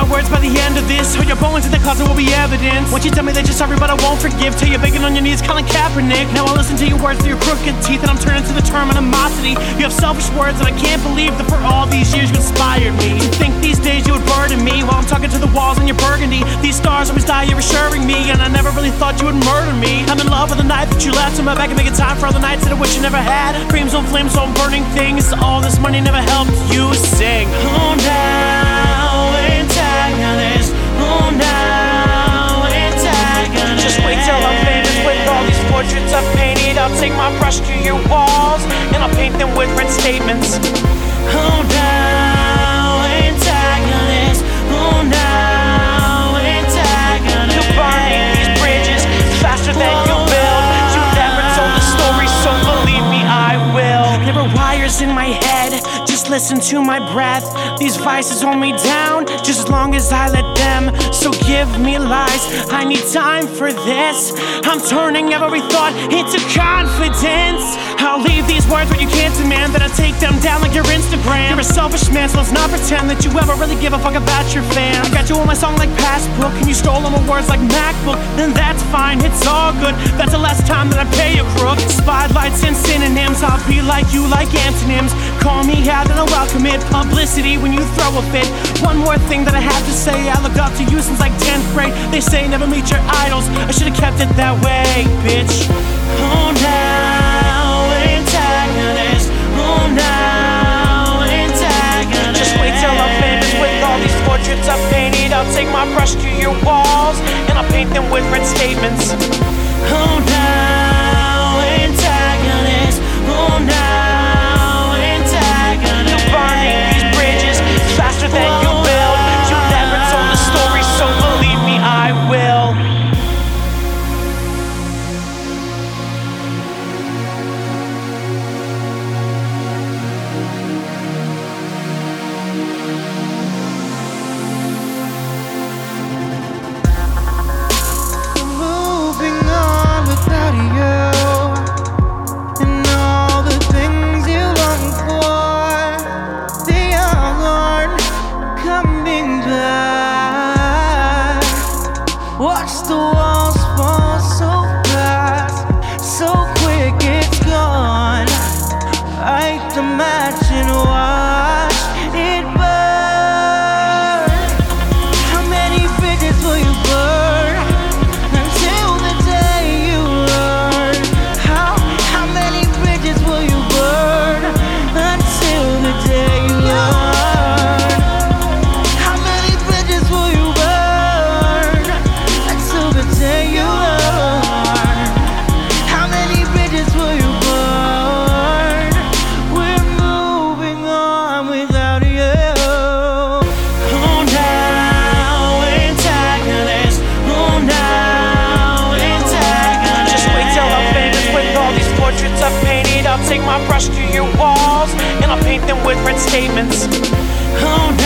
my words by the end of this, or your bones in the closet will be evidence. Once you tell me that you're sorry but I won't forgive, till you're begging on your knees Colin Kaepernick. Now I listen to your words through your crooked teeth, and I'm turning to the term animosity. You have selfish words and I can't believe that for all these years you inspired me. To think these days you would burden me while I'm talking to the walls in your burgundy. These stars always die, you're assuring me, and I never really thought you would murder me. I'm in love with the knife that you left in my back and making time for all the nights that I wish you never had. Creams on flames, so I'm burning things. All this money never helped you sing. Oh, now antagonist. Oh, now antagonist. Just wait till I'm famous with all these portraits I've painted. I'll take my brush to your walls and I'll paint them with red statements. Oh, now antagonist. Oh, now antagonist. You're burning these bridges faster than you build. You never told the story, so believe me, I will. There are wires in my head, just listen to my breath. These vices hold me down, just as long as I let them. So give me lies, I need time for this. I'm turning every thought into confidence. I'll leave these words where you can't demand that I take them down like your Instagram. You're a selfish man, so let's not pretend that you ever really give a fuck about your fans. I got you on my song like Passbook, and you stole all my words like MacBook. Then that's fine, it's all good. That's the last time that I pay a crook. Spotlights and synonyms, I'll be like you like antonyms. Call me out and I'll welcome it. Publicity when you throw a fit. One more thing that I have to say, I looked up to you since like 10th grade. They say never meet your idols, I should've kept it that way, bitch. Oh, now antagonist. Oh, now antagonist. Just wait till I'm famous with all these portraits I've painted. I'll take my brush to your walls and I'll paint them with red statements. Oh, now antagonist. Oh, now antagonist. You're burning these bridges faster than you build. You never told the story, so believe me, I will. Watch the walls fall so fast, so quick it's gone. Light the match and watch it burn. How many bridges will you burn until the day you learn? How many bridges will you burn until the day you learn? How many bridges will you burn until the day you learn? How many bridges will you burn? We're moving on without you. Oh, now antagonist. Oh, now antagonist. Just wait till I'm famous with all these portraits I've painted. I'll take my brush to your walls and I'll paint them with red statements. Oh,